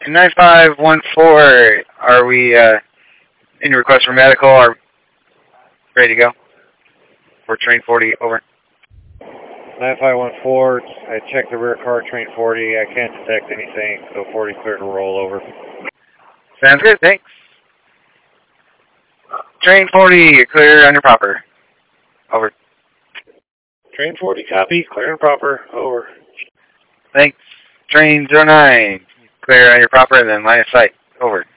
9514, are we in request for medical or ready to go? For train 40, over. 9514, I checked the rear car, train 40. I can't detect anything, so 40 clear to roll, over. Sounds good, thanks. Train 40, you're clear on your proper. Over. Train 40, copy, clear and proper, over. Thanks. Train 09, clear on your proper, and then line of sight. Over.